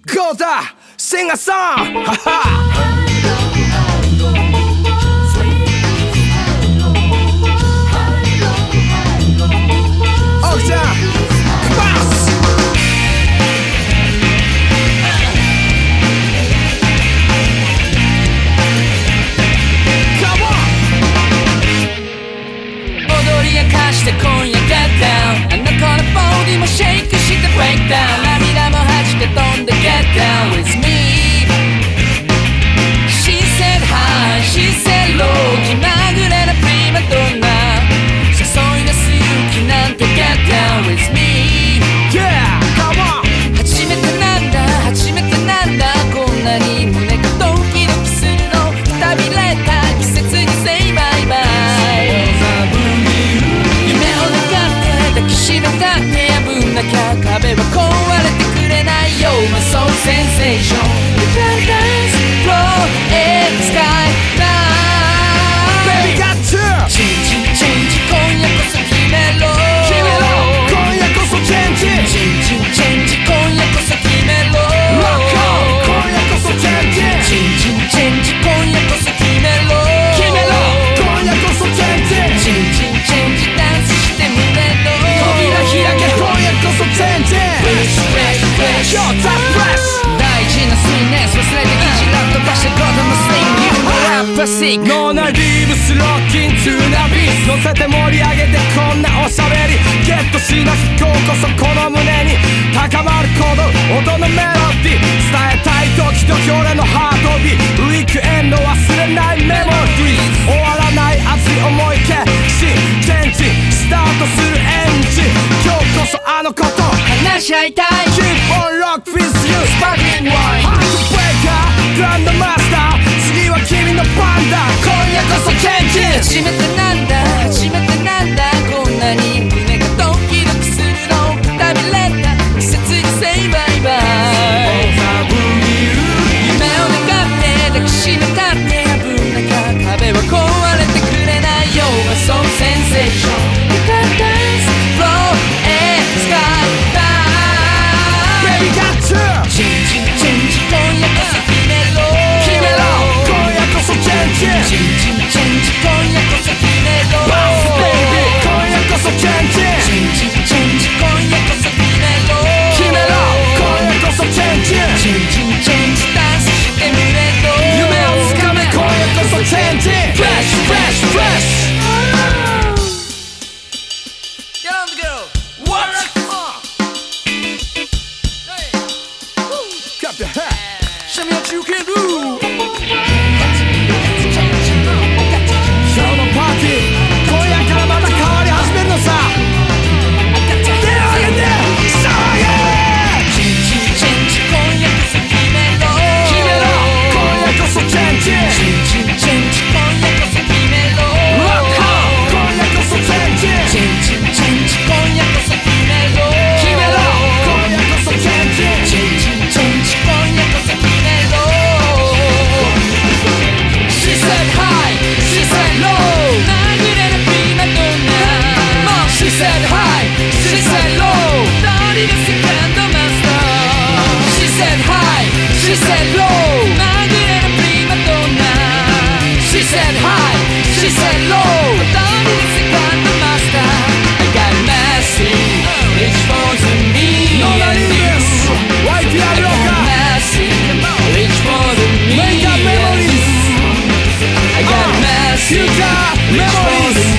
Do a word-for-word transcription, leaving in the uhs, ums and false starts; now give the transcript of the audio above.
ゴーダシンガーソンハハ奥ちゃんバス踊り明かして今夜 Get down あの子のボディもシェイクして Break down 涙も弾け飛んで Get down with me She said hi, she said low 気まぐれなプリマドンナ誘い出す勇気なんて Get down with me Yeah, come on 初めてなんだ、初めてなんだこんなに胸がドキドキするのくたびれた季節に Say bye bye夢を願って抱きしめたって破んなきゃ壁は壊れてくれないよ My soul sensation Paradise floor in the sky now Baby got you チンチンチェンジ今夜こそ決めろ決めろ今夜こそチェンジチンチンチェンジ今夜こそ決めろ Rock on 今夜こそチェンジチンチンチェンジ今夜こそ決めろ決めろ今夜こそチェンジチンチンチェンジダンスして胸の扉開け今夜こそチェンジ Fresh fresh fresh Yo, that's fresh 大事なスイネス忘れて一ラッ飛ばして God I'm a sing You know I'm plastic 脳内ビームスロッキントゥーナビー乗せて盛り上げてこんなおしゃべりゲットしなし今日こそこの胸に高まる鼓動音のメロディー伝えたい時々俺のハートビーウィークエンド忘れないメモリー終わらない熱い思い消しチェンジスタートするエンジン今日こそあのこと話し合いたい Keep on rock with you Sparkling wine Heartbreaker グランドマスター次は君の番だ今夜こそチェンジ初めてなんだ初めてなんだこんなに胸がドキドキするのくたびれた季節に Say bye bye 夢を願って抱きしめたって破んなきゃ壁は壊れてくれないよ My soul sensation Paradise floor and sky Baby got you チンチンチェンジ今夜こそ決めろ決めろ今夜こそチェンジチンチンチェンジ今夜こそ決めろ Baby 今夜こそチェンジチンチンチェンジ今夜こそ決めろ決めろ今夜こそチェンジチンチンチェンジダンスして胸の夢をつかめ今夜こそチェンジ Fresh fresh fresh Get on the girl What? Clap your hands Show me what you can do 今日のパーティー今夜からまた変わり始めるのさ手を挙げて騒げチンチンチェンジ今夜こそ決めろ決めろ今夜こそチェンジチンチンチェンジ今夜こそ決めろ Rock on 今夜こそチェンジチンチンチェンジ今夜こそ決めろ決めろ今夜こそチェンジチンチンチェンジ今夜こそ決めろ She said hi, she said low 殴れるプリマドンナ She said hi, she said low 誰がセカンドマスター She said hi, she said low 殴れるプリマドンナ She said hi, she said low 誰がセカンドマスター I got messy, which wasn't me ノーナリーです ワイティア I ブロー got カー messy, which wasn't me Make up memories I got messy, Future which memories wasn't